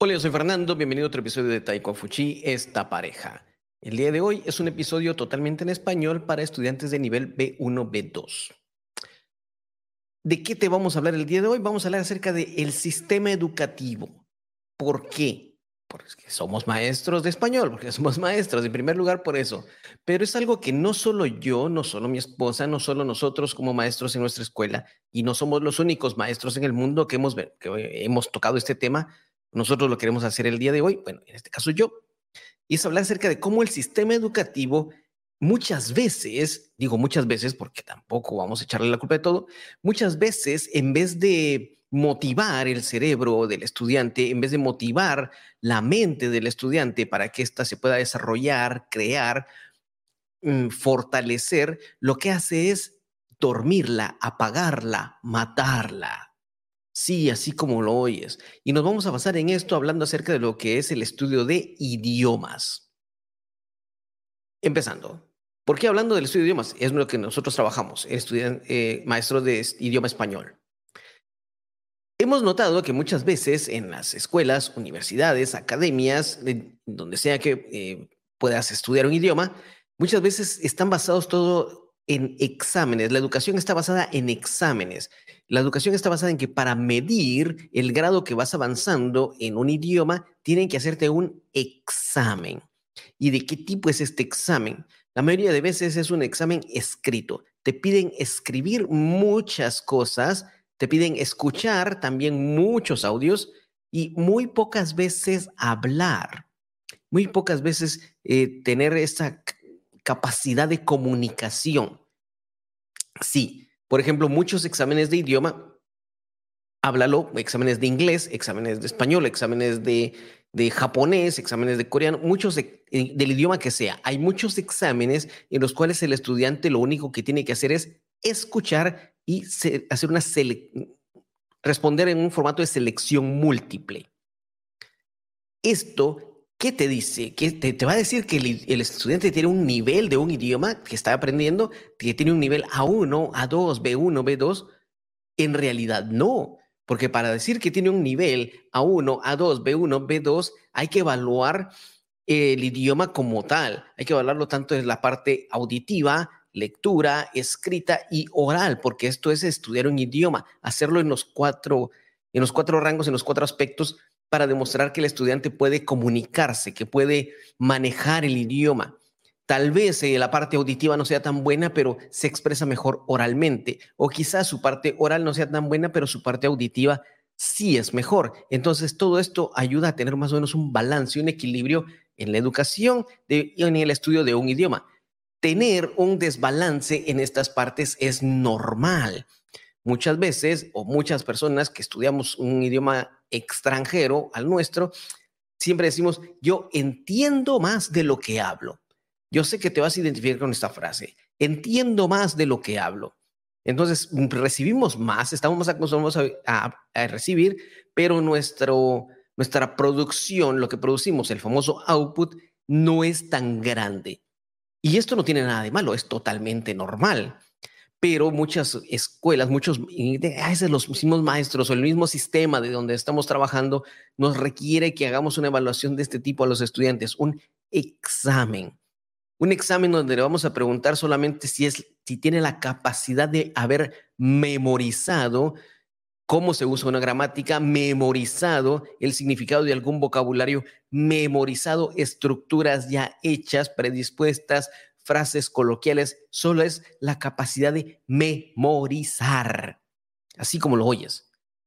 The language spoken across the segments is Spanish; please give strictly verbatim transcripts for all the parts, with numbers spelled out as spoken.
Hola, yo soy Fernando, bienvenido a otro episodio de Taiko Fuchi, esta pareja. El día de hoy es un episodio totalmente en español para estudiantes de nivel B uno, B dos. ¿De qué te vamos a hablar el día de hoy? Vamos a hablar acerca del sistema educativo. ¿Por qué? Porque somos maestros de español, porque somos maestros, en primer lugar por eso. Pero es algo que no solo yo, no solo mi esposa, no solo nosotros como maestros en nuestra escuela, y no somos los únicos maestros en el mundo que hemos, que hemos tocado este tema. Nosotros lo queremos hacer el día de hoy, bueno, en este caso yo, y es hablar acerca de cómo el sistema educativo muchas veces, digo muchas veces porque tampoco vamos a echarle la culpa de todo, muchas veces en vez de motivar el cerebro del estudiante, en vez de motivar la mente del estudiante para que ésta se pueda desarrollar, crear, mmm, fortalecer, lo que hace es dormirla, apagarla, matarla. Sí, así como lo oyes. Y nos vamos a basar en esto hablando acerca de lo que es el estudio de idiomas. Empezando. ¿Por qué hablando del estudio de idiomas? Es lo que nosotros trabajamos, estudian, eh, maestros de idioma español. Hemos notado que muchas veces en las escuelas, universidades, academias, eh, donde sea que eh, puedas estudiar un idioma, muchas veces están basados todo en exámenes. La educación está basada en exámenes. La educación está basada en que para medir el grado que vas avanzando en un idioma, tienen que hacerte un examen. ¿Y de qué tipo es este examen? La mayoría de veces es un examen escrito. Te piden escribir muchas cosas, te piden escuchar también muchos audios y muy pocas veces hablar. Muy pocas veces eh, tener esa capacidad de comunicación. Sí, por ejemplo, muchos exámenes de idioma, háblalo, exámenes de inglés, exámenes de español, exámenes de, de japonés, exámenes de coreano, muchos de, del idioma que sea. Hay muchos exámenes en los cuales el estudiante lo único que tiene que hacer es escuchar y se, hacer una selección, responder en un formato de selección múltiple. Esto, ¿qué te dice? ¿Qué te, te va a decir que el, el estudiante tiene un nivel de un idioma que está aprendiendo, que tiene un nivel A uno, A dos, B uno, B dos? En realidad no, porque para decir que tiene un nivel A uno, A dos, B uno, B dos, hay que evaluar el idioma como tal. Hay que evaluarlo tanto en la parte auditiva, lectura, escrita y oral, porque esto es estudiar un idioma, hacerlo en los cuatro, en los cuatro rangos, en los cuatro aspectos, para demostrar que el estudiante puede comunicarse, que puede manejar el idioma. Tal vez eh, la parte auditiva no sea tan buena, pero se expresa mejor oralmente. O quizás su parte oral no sea tan buena, pero su parte auditiva sí es mejor. Entonces, todo esto ayuda a tener más o menos un balance, un equilibrio en la educación de, y en el estudio de un idioma. Tener un desbalance en estas partes es normal. Muchas veces, o muchas personas que estudiamos un idioma extranjero al nuestro, siempre decimos, yo entiendo más de lo que hablo. Yo sé que te vas a identificar con esta frase. Entiendo más de lo que hablo. Entonces, recibimos más, estamos más acostumbrados a, a, a recibir, pero nuestro, nuestra producción, lo que producimos, el famoso output, no es tan grande. Y esto no tiene nada de malo, es totalmente normal. Pero muchas escuelas, muchos, a veces los mismos maestros o el mismo sistema de donde estamos trabajando nos requiere que hagamos una evaluación de este tipo a los estudiantes, un examen. Un examen donde le vamos a preguntar solamente si, es, si tiene la capacidad de haber memorizado cómo se usa una gramática, memorizado el significado de algún vocabulario, memorizado estructuras ya hechas, predispuestas, frases coloquiales. Solo es la capacidad de memorizar, así como lo oyes.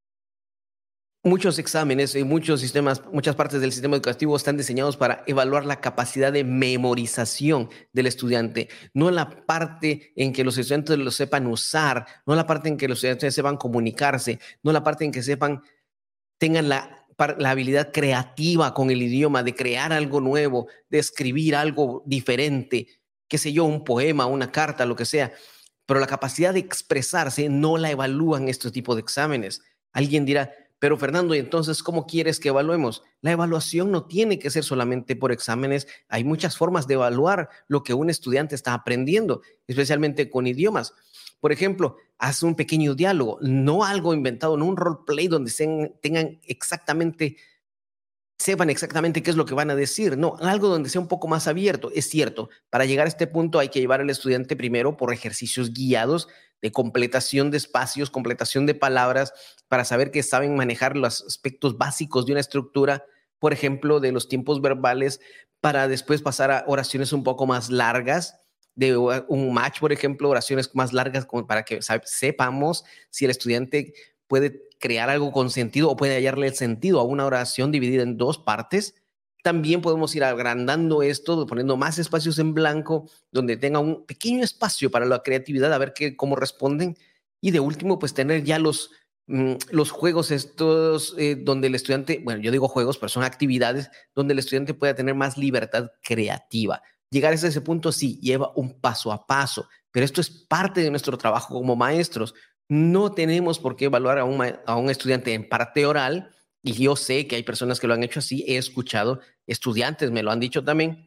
Muchos exámenes y muchos sistemas, muchas partes del sistema educativo están diseñados para evaluar la capacidad de memorización del estudiante, no la parte en que los estudiantes lo sepan usar, no la parte en que los estudiantes sepan comunicarse, no la parte en que sepan, tengan la, la habilidad creativa con el idioma, de crear algo nuevo, de escribir algo diferente, qué sé yo, un poema, una carta, lo que sea. Pero la capacidad de expresarse no la evalúan estos tipos de exámenes. Alguien dirá, pero Fernando, ¿y entonces cómo quieres que evaluemos? La evaluación no tiene que ser solamente por exámenes. Hay muchas formas de evaluar lo que un estudiante está aprendiendo, especialmente con idiomas. Por ejemplo, haz un pequeño diálogo, no algo inventado, no un roleplay donde sean, tengan exactamente sepan exactamente qué es lo que van a decir. No, algo donde sea un poco más abierto. Es cierto, para llegar a este punto hay que llevar al estudiante primero por ejercicios guiados de completación de espacios, completación de palabras, para saber que saben manejar los aspectos básicos de una estructura, por ejemplo, de los tiempos verbales, para después pasar a oraciones un poco más largas, de un match, por ejemplo, oraciones más largas como para que sepamos si el estudiante puede crear algo con sentido o puede hallarle el sentido a una oración dividida en dos partes. También podemos ir agrandando esto, poniendo más espacios en blanco, donde tenga un pequeño espacio para la creatividad, a ver qué, cómo responden. Y de último, pues tener ya los, mmm, los juegos estos, eh, donde el estudiante, bueno, yo digo juegos, pero son actividades donde el estudiante pueda tener más libertad creativa. Llegar a ese punto sí lleva un paso a paso, pero esto es parte de nuestro trabajo como maestros. No tenemos por qué evaluar a un, a un estudiante en parte oral, y yo sé que hay personas que lo han hecho así, he escuchado, estudiantes me lo han dicho también,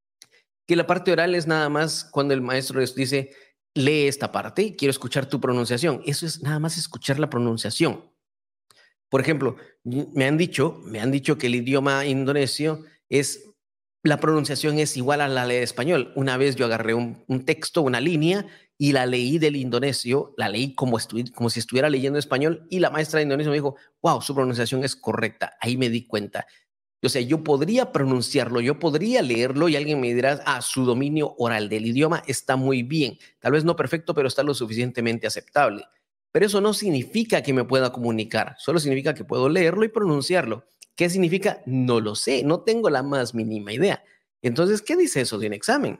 que la parte oral es nada más cuando el maestro les dice, lee esta parte, quiero escuchar tu pronunciación. Eso es nada más escuchar la pronunciación. Por ejemplo, me han dicho, me han dicho que el idioma indonesio es, la pronunciación es igual a la de español. Una vez yo agarré un, un texto, una línea, y la leí del indonesio, la leí como, como si estuviera leyendo español, y la maestra de indonesio me dijo, wow, su pronunciación es correcta. Ahí me di cuenta. O sea, yo podría pronunciarlo, yo podría leerlo y alguien me dirá, ah, su dominio oral del idioma está muy bien. Tal vez no perfecto, pero está lo suficientemente aceptable. Pero eso no significa que me pueda comunicar, solo significa que puedo leerlo y pronunciarlo. ¿Qué significa? No lo sé, no tengo la más mínima idea. Entonces, ¿qué dice eso de un examen?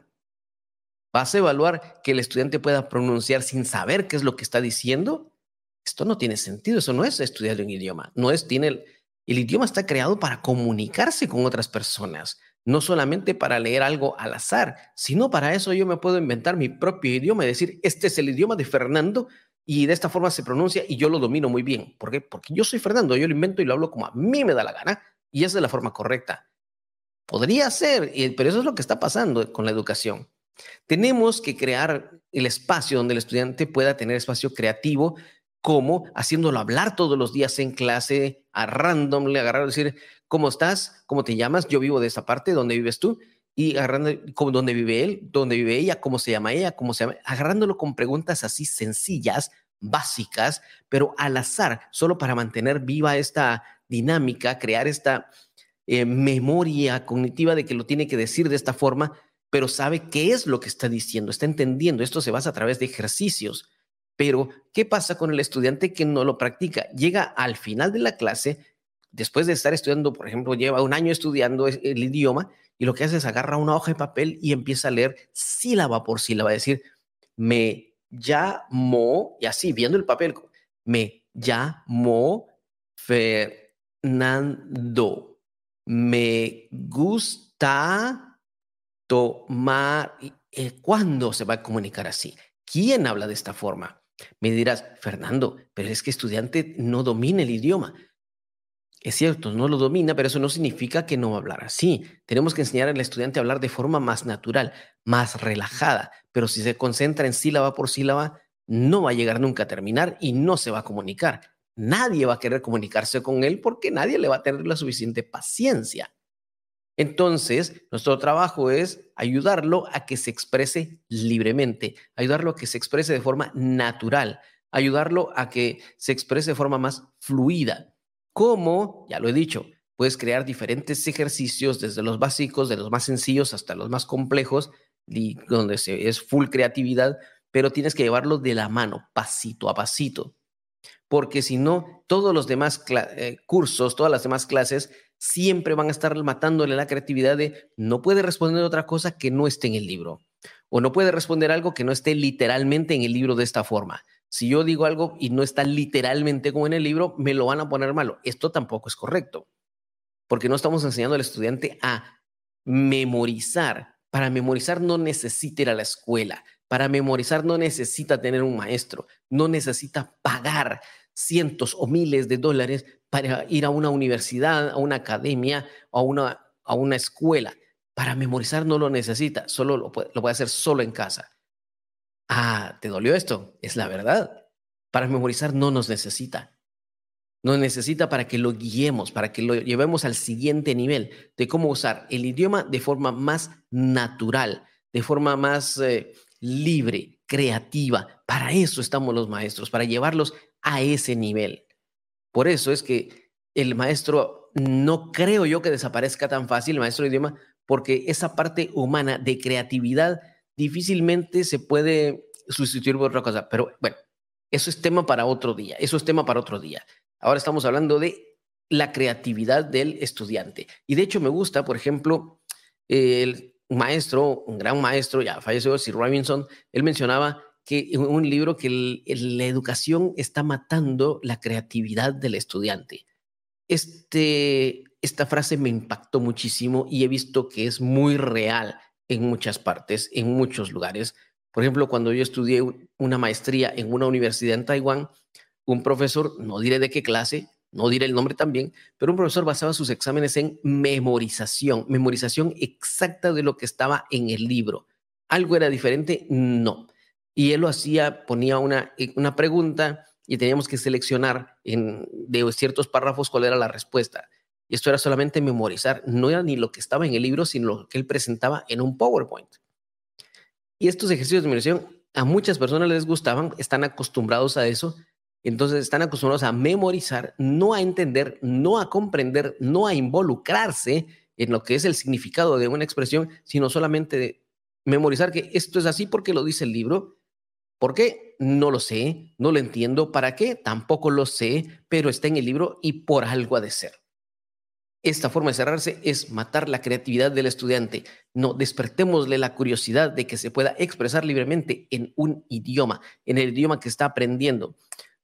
¿Vas a evaluar que el estudiante pueda pronunciar sin saber qué es lo que está diciendo? Esto no tiene sentido, eso no es estudiar un idioma, no es, tiene el, el idioma está creado para comunicarse con otras personas, no solamente para leer algo al azar, sino para eso yo me puedo inventar mi propio idioma y decir, este es el idioma de Fernando y de esta forma se pronuncia y yo lo domino muy bien. ¿Por qué? Porque yo soy Fernando, yo lo invento y lo hablo como a mí me da la gana y esa es la forma correcta. Podría ser, pero eso es lo que está pasando con la educación. Tenemos que crear el espacio donde el estudiante pueda tener espacio creativo, como haciéndolo hablar todos los días en clase, a random, le agarrar, decir, ¿cómo estás? ¿Cómo te llamas? Yo vivo de esta parte, ¿dónde vives tú? Y agarrando, ¿dónde vive él? ¿Dónde vive ella? ¿Cómo se llama ella? ¿Cómo se llama? Agarrándolo con preguntas así sencillas, básicas, pero al azar, solo para mantener viva esta dinámica, crear esta eh, memoria cognitiva de que lo tiene que decir de esta forma, pero sabe qué es lo que está diciendo, está entendiendo. Esto se basa a través de ejercicios. Pero, ¿qué pasa con el estudiante que no lo practica? Llega al final de la clase, después de estar estudiando, por ejemplo, lleva un año estudiando el idioma, y lo que hace es agarra una hoja de papel y empieza a leer sílaba por sílaba, decir, me llamo, y así, viendo el papel, me llamo Fernando, me gusta tomar. Eh, ¿Cuándo se va a comunicar así? ¿Quién habla de esta forma? Me dirás, Fernando, pero es que estudiante no domina el idioma. Es cierto, no lo domina, pero eso no significa que no va a hablar así. Tenemos que enseñar al estudiante a hablar de forma más natural, más relajada, pero si se concentra en sílaba por sílaba, no va a llegar nunca a terminar y no se va a comunicar. Nadie va a querer comunicarse con él porque nadie le va a tener la suficiente paciencia. Entonces, nuestro trabajo es ayudarlo a que se exprese libremente, ayudarlo a que se exprese de forma natural, ayudarlo a que se exprese de forma más fluida. ¿Cómo? Ya lo he dicho, puedes crear diferentes ejercicios, desde los básicos, de los más sencillos hasta los más complejos, donde se, es full creatividad, pero tienes que llevarlo de la mano, pasito a pasito. Porque si no, todos los demás eh, cursos, todas las demás clases, siempre van a estar matándole la creatividad de no puede responder otra cosa que no esté en el libro. O no puede responder algo que no esté literalmente en el libro de esta forma. Si yo digo algo y no está literalmente como en el libro, me lo van a poner malo. Esto tampoco es correcto. Porque no estamos enseñando al estudiante a memorizar. Para memorizar no necesita ir a la escuela. Para memorizar no necesita tener un maestro. No necesita pagar cientos o miles de dólares para ir a una universidad, a una academia o a una, a una escuela. Para memorizar no lo necesita. Solo lo puede, lo puede hacer solo en casa. Ah, ¿te dolió esto? Es la verdad. Para memorizar no nos necesita. nos necesita para que lo guiemos, para que lo llevemos al siguiente nivel de cómo usar el idioma de forma más natural, de forma más eh, libre, creativa. Para eso estamos los maestros, para llevarlos a ese nivel. Por eso es que el maestro, no creo yo que desaparezca tan fácil, el maestro de idioma, porque esa parte humana de creatividad difícilmente se puede sustituir por otra cosa. Pero bueno, eso es tema para otro día, eso es tema para otro día. Ahora estamos hablando de la creatividad del estudiante. Y de hecho me gusta, por ejemplo, el maestro, un gran maestro, ya falleció, Sir Robinson, él mencionaba que en un libro que el, el, la educación está matando la creatividad del estudiante. Este, esta frase me impactó muchísimo y he visto que es muy real en muchas partes, en muchos lugares. Por ejemplo, cuando yo estudié una maestría en una universidad en Taiwán, un profesor, no diré de qué clase, no diré el nombre también, pero un profesor basaba sus exámenes en memorización, memorización exacta de lo que estaba en el libro. ¿Algo era diferente? No. Y él lo hacía, ponía una, una pregunta y teníamos que seleccionar en, de ciertos párrafos cuál era la respuesta. Y esto era solamente memorizar, no era ni lo que estaba en el libro, sino lo que él presentaba en un PowerPoint. Y estos ejercicios de memorización a muchas personas les gustaban, están acostumbrados a eso, entonces están acostumbrados a memorizar, no a entender, no a comprender, no a involucrarse en lo que es el significado de una expresión, sino solamente de memorizar que esto es así porque lo dice el libro. ¿Por qué? No lo sé, no lo entiendo. ¿Para qué? Tampoco lo sé, pero está en el libro y por algo ha de ser. Esta forma de cerrarse es matar la creatividad del estudiante. No, despertémosle la curiosidad de que se pueda expresar libremente en un idioma, en el idioma que está aprendiendo.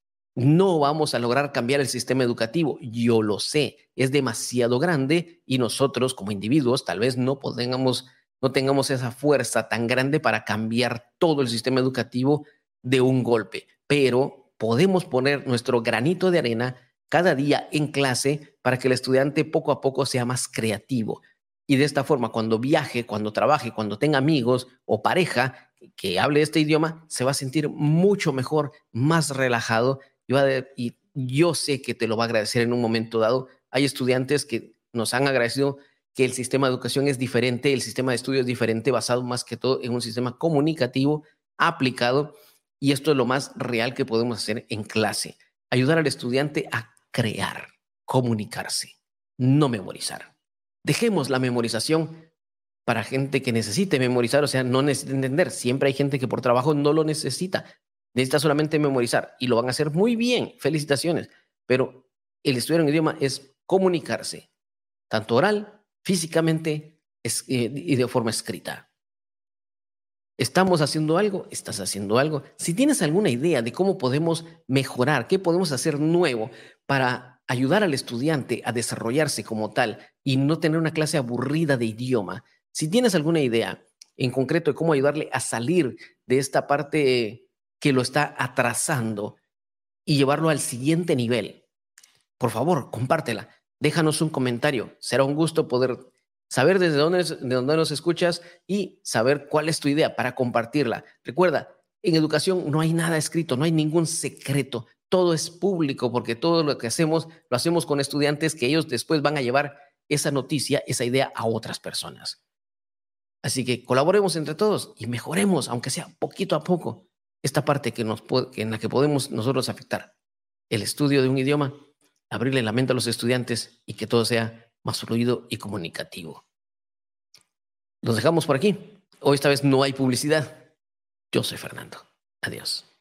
No vamos a lograr cambiar el sistema educativo, yo lo sé, es demasiado grande y nosotros como individuos tal vez no podamos, no tengamos esa fuerza tan grande para cambiar todo el sistema educativo de un golpe, pero podemos poner nuestro granito de arena cada día en clase para que el estudiante poco a poco sea más creativo. Y de esta forma, cuando viaje, cuando trabaje, cuando tenga amigos o pareja que hable este idioma, se va a sentir mucho mejor, más relajado y yo sé que te lo va a agradecer en un momento dado. Hay estudiantes que nos han agradecido que el sistema de educación es diferente, el sistema de estudio es diferente, basado más que todo en un sistema comunicativo aplicado, y esto es lo más real que podemos hacer en clase. Ayudar al estudiante a crear, comunicarse, no memorizar. Dejemos la memorización para gente que necesite memorizar, o sea, no necesita entender. Siempre hay gente que por trabajo no lo necesita. Necesita solamente memorizar y lo van a hacer muy bien. Felicitaciones. Pero el estudiar un idioma es comunicarse, tanto oral, físicamente es, eh, y de forma escrita. ¿Estamos haciendo algo? ¿Estás haciendo algo? Si tienes alguna idea de cómo podemos mejorar, qué podemos hacer nuevo para ayudar al estudiante a desarrollarse como tal y no tener una clase aburrida de idioma, si tienes alguna idea en concreto de cómo ayudarle a salir de esta parte que lo está atrasando y llevarlo al siguiente nivel, por favor, compártela. Déjanos un comentario. Será un gusto poder saber desde dónde, de dónde nos escuchas y saber cuál es tu idea para compartirla. Recuerda, en educación no hay nada escrito, no hay ningún secreto. Todo es público porque todo lo que hacemos lo hacemos con estudiantes que ellos después van a llevar esa noticia, esa idea a otras personas. Así que colaboremos entre todos y mejoremos, aunque sea poquito a poco, esta parte que nos puede, que en la que podemos nosotros afectar. El estudio de un idioma, abrirle la mente a los estudiantes y que todo sea más fluido y comunicativo. Los dejamos por aquí. Hoy esta vez no hay publicidad. Yo soy Fernando. Adiós.